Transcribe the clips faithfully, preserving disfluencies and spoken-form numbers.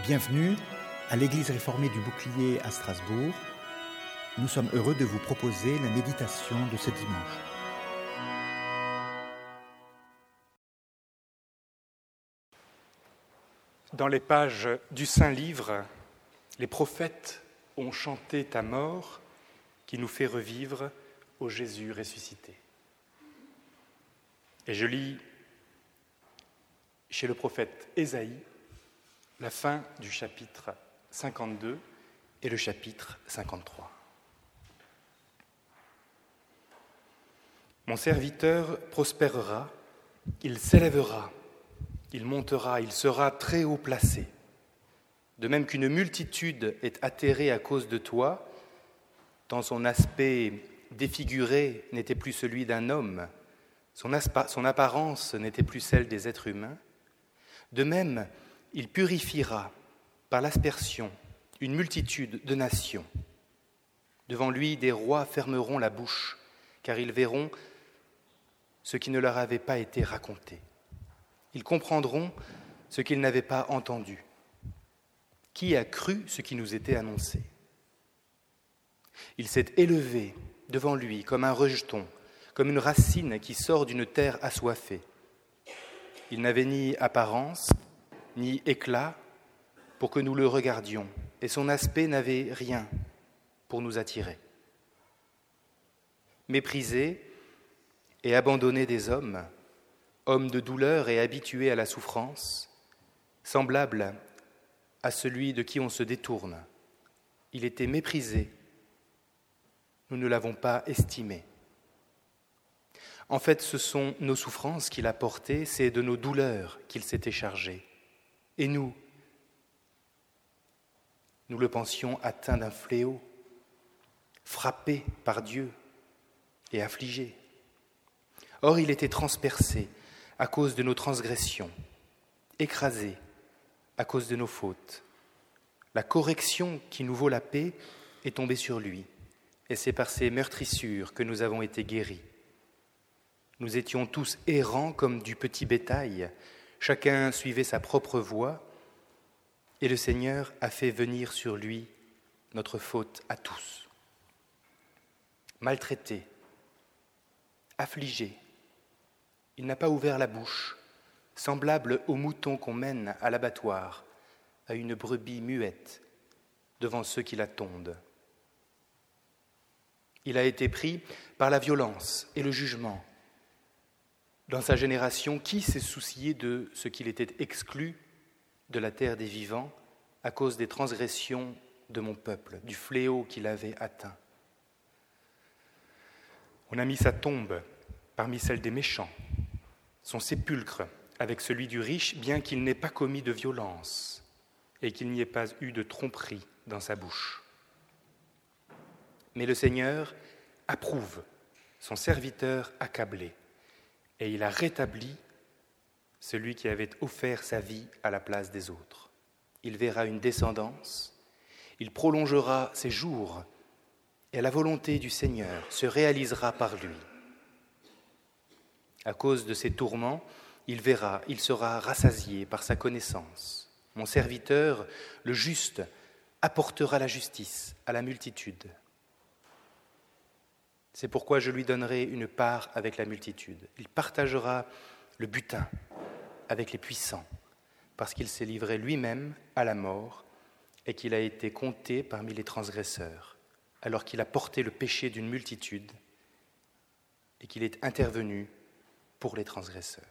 Bienvenue à l'Église réformée du Bouclier à Strasbourg. Nous sommes heureux de vous proposer la méditation de ce dimanche. Dans les pages du Saint-Livre, les prophètes ont chanté ta mort qui nous fait revivre au Jésus ressuscité. Et je lis chez le prophète Ésaïe la fin du chapitre cinquante-deux et le chapitre cinquante-trois. Mon serviteur prospérera, il s'élèvera, il montera, il sera très haut placé. De même qu'une multitude est atterrée à cause de toi, tant son aspect défiguré n'était plus celui d'un homme, son, aspa- son apparence n'était plus celle des êtres humains, de même, il purifiera par l'aspersion une multitude de nations. Devant lui, des rois fermeront la bouche, car ils verront ce qui ne leur avait pas été raconté. Ils comprendront ce qu'ils n'avaient pas entendu. Qui a cru ce qui nous était annoncé ? Il s'est élevé devant lui comme un rejeton, comme une racine qui sort d'une terre assoiffée. Il n'avait ni apparence, ni éclat pour que nous le regardions, et son aspect n'avait rien pour nous attirer. Méprisé et abandonné des hommes, homme de douleur et habitué à la souffrance, semblable à celui de qui on se détourne, il était méprisé, nous ne l'avons pas estimé. En fait, ce sont nos souffrances qu'il a portées, c'est de nos douleurs qu'il s'était chargé. Et nous, nous le pensions atteint d'un fléau, frappé par Dieu et affligé. Or, il était transpercé à cause de nos transgressions, écrasé à cause de nos fautes. La correction qui nous vaut la paix est tombée sur lui, et c'est par ses meurtrissures que nous avons été guéris. Nous étions tous errants comme du petit bétail, chacun suivait sa propre voie, et le Seigneur a fait venir sur lui notre faute à tous. Maltraité, affligé, il n'a pas ouvert la bouche, semblable au mouton qu'on mène à l'abattoir, à une brebis muette devant ceux qui la tondent. Il a été pris par la violence et le jugement. Dans sa génération, qui s'est soucié de ce qu'il était exclu de la terre des vivants à cause des transgressions de mon peuple, du fléau qu'il avait atteint ? On a mis sa tombe parmi celles des méchants, son sépulcre avec celui du riche, bien qu'il n'ait pas commis de violence et qu'il n'y ait pas eu de tromperie dans sa bouche. Mais le Seigneur approuve son serviteur accablé, et il a rétabli celui qui avait offert sa vie à la place des autres. Il verra une descendance, il prolongera ses jours, et la volonté du Seigneur se réalisera par lui. À cause de ses tourments, il verra, il sera rassasié par sa connaissance. Mon serviteur, le juste, apportera la justice à la multitude. C'est pourquoi je lui donnerai une part avec la multitude. Il partagera le butin avec les puissants, parce qu'il s'est livré lui-même à la mort et qu'il a été compté parmi les transgresseurs, alors qu'il a porté le péché d'une multitude et qu'il est intervenu pour les transgresseurs.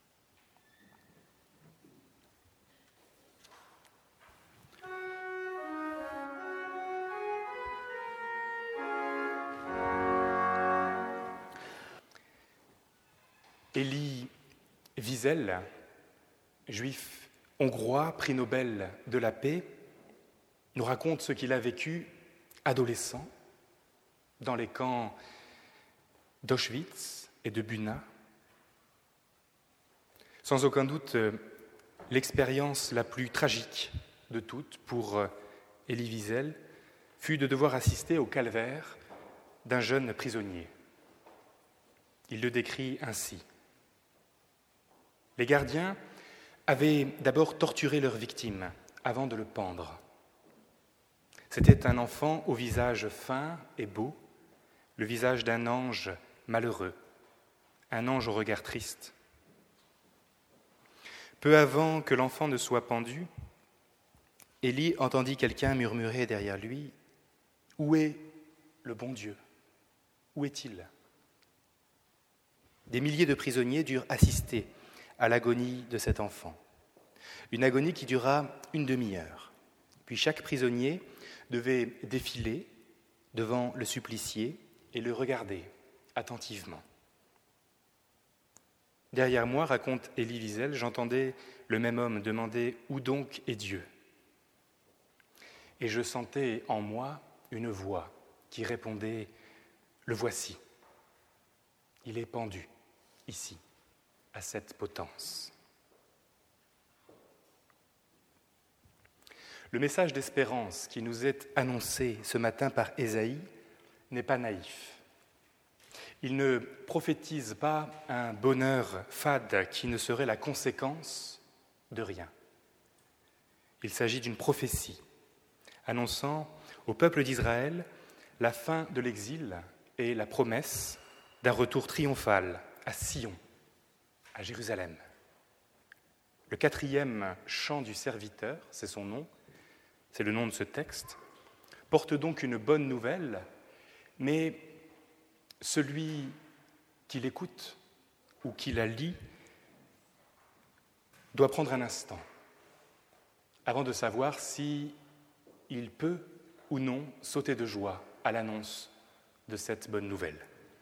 Elie Wiesel, juif hongrois, prix Nobel de la paix, nous raconte ce qu'il a vécu adolescent dans les camps d'Auschwitz et de Buna. Sans aucun doute, l'expérience la plus tragique de toutes pour Elie Wiesel fut de devoir assister au calvaire d'un jeune prisonnier. Il le décrit ainsi. Les gardiens avaient d'abord torturé leurs victimes avant de le pendre. C'était un enfant au visage fin et beau, le visage d'un ange malheureux, un ange au regard triste. Peu avant que l'enfant ne soit pendu, Élie entendit quelqu'un murmurer derrière lui « Où est le bon Dieu ? Où est-il » Des milliers de prisonniers durent assister à l'agonie de cet enfant. Une agonie qui dura une demi-heure. Puis chaque prisonnier devait défiler devant le supplicié et le regarder attentivement. Derrière moi, raconte Élie Wiesel, j'entendais le même homme demander « Où donc est Dieu ?» Et je sentais en moi une voix qui répondait « Le voici, il est pendu ici, à cette potence. » Le message d'espérance qui nous est annoncé ce matin par Ésaïe n'est pas naïf. Il ne prophétise pas un bonheur fade qui ne serait la conséquence de rien. Il s'agit d'une prophétie annonçant au peuple d'Israël la fin de l'exil et la promesse d'un retour triomphal à Sion, à Jérusalem. Le quatrième chant du serviteur, c'est son nom, c'est le nom de ce texte, porte donc une bonne nouvelle, mais celui qui l'écoute ou qui la lit doit prendre un instant avant de savoir si il peut ou non sauter de joie à l'annonce de cette bonne nouvelle.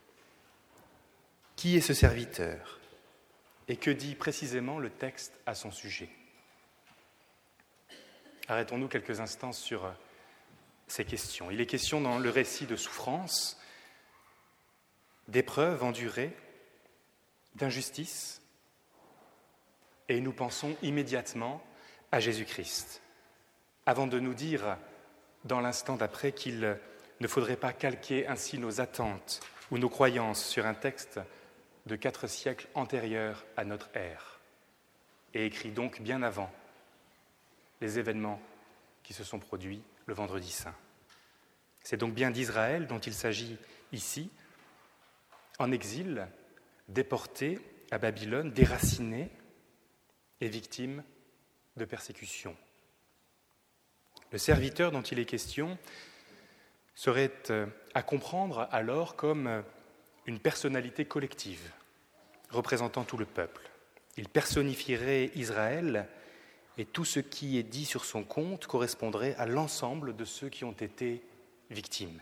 Qui est ce serviteur ? Et que dit précisément le texte à son sujet ? Arrêtons-nous quelques instants sur ces questions. Il est question dans le récit de souffrance, d'épreuves endurées, d'injustice, et nous pensons immédiatement à Jésus-Christ, avant de nous dire dans l'instant d'après qu'il ne faudrait pas calquer ainsi nos attentes ou nos croyances sur un texte de quatre siècles antérieurs à notre ère, et écrit donc bien avant les événements qui se sont produits le Vendredi Saint. C'est donc bien d'Israël dont il s'agit ici, en exil, déporté à Babylone, déraciné et victime de persécutions. Le serviteur dont il est question serait à comprendre alors comme une personnalité collective, représentant tout le peuple. Il personnifierait Israël et tout ce qui est dit sur son compte correspondrait à l'ensemble de ceux qui ont été victimes.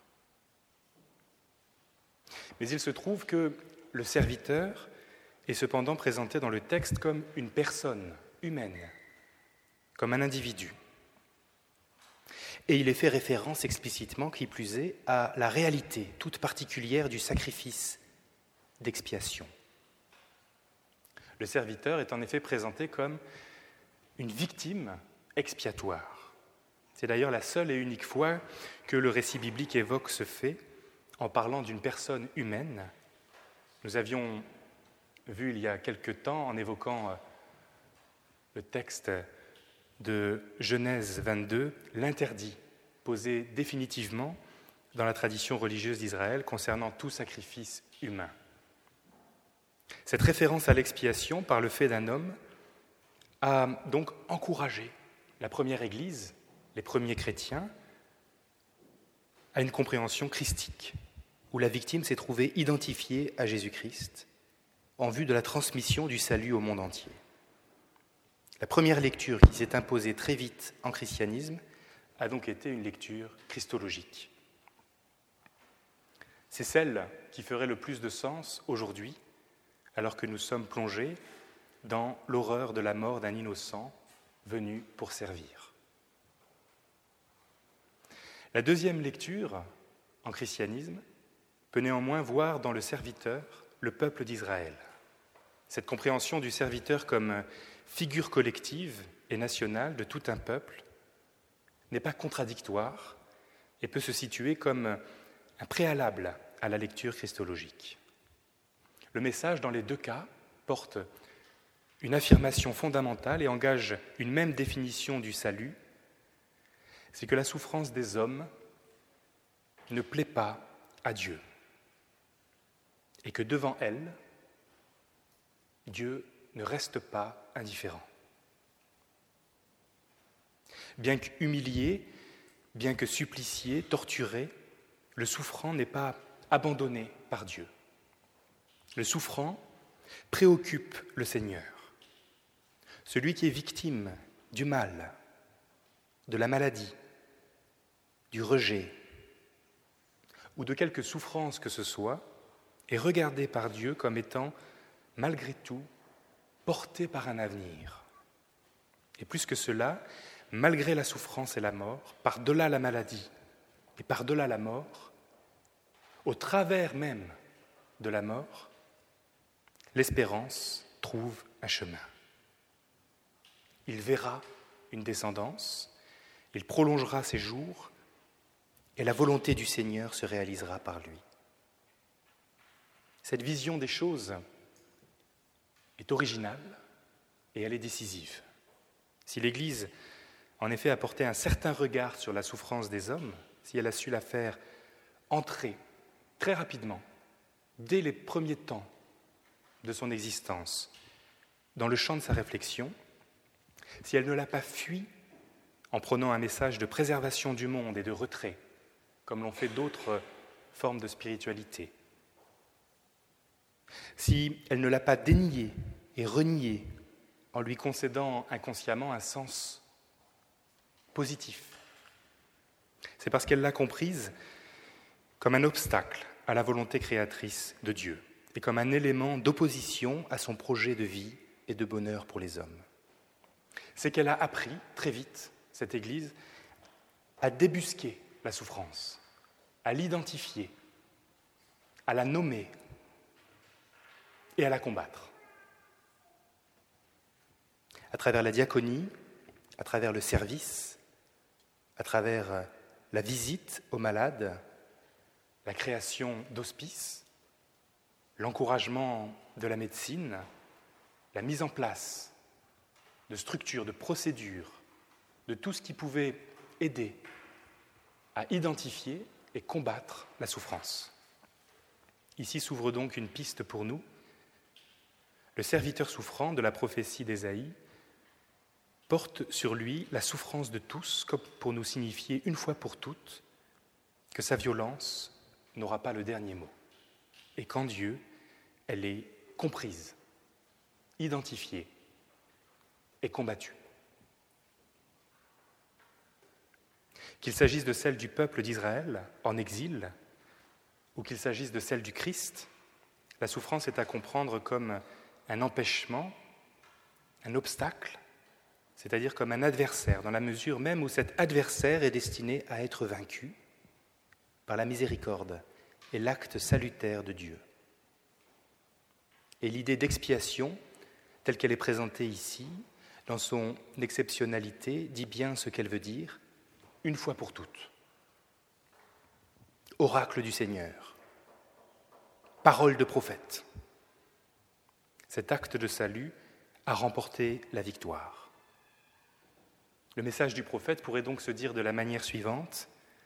Mais il se trouve que le serviteur est cependant présenté dans le texte comme une personne humaine, comme un individu. Et il est fait référence explicitement, qui plus est, à la réalité toute particulière du sacrifice d'expiation. Le serviteur est en effet présenté comme une victime expiatoire. C'est d'ailleurs la seule et unique fois que le récit biblique évoque ce fait en parlant d'une personne humaine. Nous avions vu il y a quelque temps, en évoquant le texte de Genèse vingt-deux, l'interdit posé définitivement dans la tradition religieuse d'Israël concernant tout sacrifice humain. Cette référence à l'expiation par le fait d'un homme a donc encouragé la première Église, les premiers chrétiens, à une compréhension christique, où la victime s'est trouvée identifiée à Jésus-Christ en vue de la transmission du salut au monde entier. La première lecture qui s'est imposée très vite en christianisme a donc été une lecture christologique. C'est celle qui ferait le plus de sens aujourd'hui, alors que nous sommes plongés dans l'horreur de la mort d'un innocent venu pour servir. La deuxième lecture en christianisme peut néanmoins voir dans le serviteur le peuple d'Israël. Cette compréhension du serviteur comme figure collective et nationale de tout un peuple n'est pas contradictoire et peut se situer comme un préalable à la lecture christologique. Le message, dans les deux cas, porte une affirmation fondamentale et engage une même définition du salut, c'est que la souffrance des hommes ne plaît pas à Dieu et que devant elle, Dieu ne reste pas indifférent. Bien qu'humilié, bien que supplicié, torturé, le souffrant n'est pas abandonné par Dieu. Le souffrant préoccupe le Seigneur. Celui qui est victime du mal, de la maladie, du rejet ou de quelque souffrance que ce soit, est regardé par Dieu comme étant, malgré tout, porté par un avenir. Et plus que cela, malgré la souffrance et la mort, par-delà la maladie et par-delà la mort, au travers même de la mort, l'espérance trouve un chemin. Il verra une descendance, il prolongera ses jours, et la volonté du Seigneur se réalisera par lui. Cette vision des choses est originale et elle est décisive. Si l'Église, en effet, a porté un certain regard sur la souffrance des hommes, si elle a su la faire entrer très rapidement, dès les premiers temps de son existence, dans le champ de sa réflexion, si elle ne l'a pas fui en prenant un message de préservation du monde et de retrait, comme l'ont fait d'autres formes de spiritualité, si elle ne l'a pas dénié et renié en lui concédant inconsciemment un sens positif, c'est parce qu'elle l'a comprise comme un obstacle à la volonté créatrice de Dieu et comme un élément d'opposition à son projet de vie et de bonheur pour les hommes. C'est qu'elle a appris très vite, cette Église, à débusquer la souffrance, à l'identifier, à la nommer et à la combattre. À travers la diaconie, à travers le service, à travers la visite aux malades, la création d'hospices, l'encouragement de la médecine, la mise en place de structures, de procédures, de tout ce qui pouvait aider à identifier et combattre la souffrance. Ici s'ouvre donc une piste pour nous. Le serviteur souffrant de la prophétie d'Ésaïe porte sur lui la souffrance de tous, comme pour nous signifier une fois pour toutes que sa violence n'aura pas le dernier mot. Et qu'en Dieu, elle est comprise, identifiée et combattue. Qu'il s'agisse de celle du peuple d'Israël en exil, ou qu'il s'agisse de celle du Christ, la souffrance est à comprendre comme un empêchement, un obstacle, c'est-à-dire comme un adversaire, dans la mesure même où cet adversaire est destiné à être vaincu par la miséricorde et l'acte salutaire de Dieu. Et l'idée d'expiation, telle qu'elle est présentée ici, dans son exceptionnalité, dit bien ce qu'elle veut dire, une fois pour toutes. Oracle du Seigneur, parole de prophète. Cet acte de salut a remporté la victoire. Le message du prophète pourrait donc se dire de la manière suivante :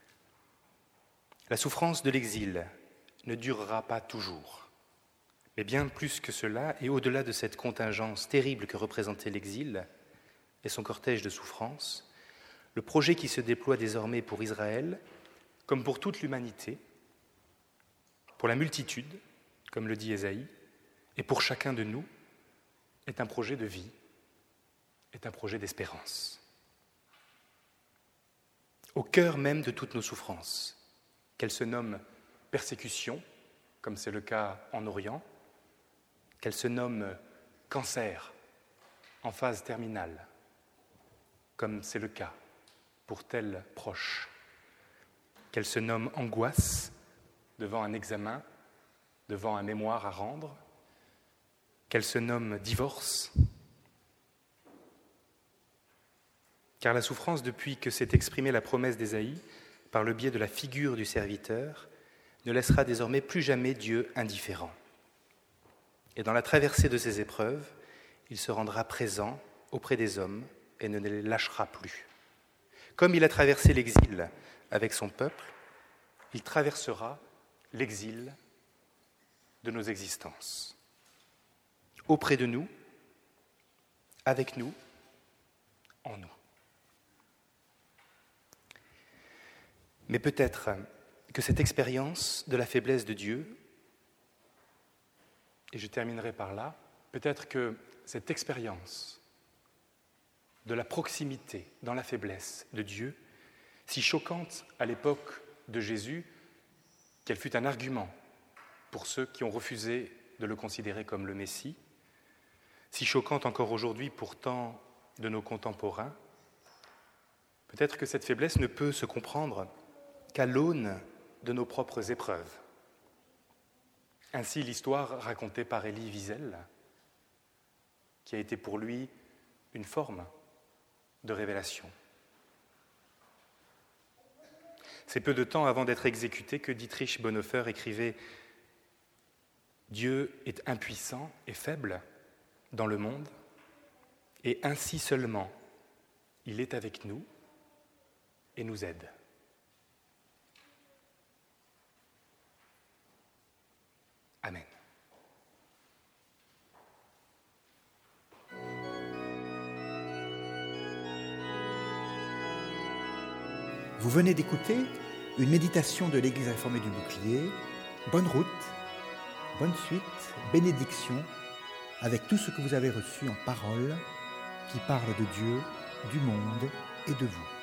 la souffrance de l'exil ne durera pas toujours, mais bien plus que cela, et au-delà de cette contingence terrible que représentait l'exil et son cortège de souffrances, le projet qui se déploie désormais pour Israël, comme pour toute l'humanité, pour la multitude, comme le dit Ésaïe, et pour chacun de nous, est un projet de vie, est un projet d'espérance. Au cœur même de toutes nos souffrances, qu'elles se nomment persécution, comme c'est le cas en Orient, qu'elles se nomment cancer en phase terminale, comme c'est le cas pour tel proche, qu'elles se nomment angoisse devant un examen, devant un mémoire à rendre, qu'elles se nomment divorce, car la souffrance, depuis que s'est exprimée la promesse d'Ésaïe, par le biais de la figure du serviteur, ne laissera désormais plus jamais Dieu indifférent. Et dans la traversée de ces épreuves, il se rendra présent auprès des hommes et ne les lâchera plus. Comme il a traversé l'exil avec son peuple, il traversera l'exil de nos existences. Auprès de nous, avec nous, en nous. Mais peut-être que cette expérience de la faiblesse de Dieu, et je terminerai par là, peut-être que cette expérience de la proximité dans la faiblesse de Dieu, si choquante à l'époque de Jésus, qu'elle fut un argument pour ceux qui ont refusé de le considérer comme le Messie, si choquante encore aujourd'hui pourtant de nos contemporains, peut-être que cette faiblesse ne peut se comprendre qu'à l'aune de nos propres épreuves. Ainsi, l'histoire racontée par Elie Wiesel, qui a été pour lui une forme de révélation. C'est peu de temps avant d'être exécuté que Dietrich Bonhoeffer écrivait « Dieu est impuissant et faible dans le monde, et ainsi seulement il est avec nous et nous aide. » Amen. Vous venez d'écouter une méditation de l'Église réformée du Bouclier. Bonne route, bonne suite, bénédiction, avec tout ce que vous avez reçu en parole qui parle de Dieu, du monde et de vous.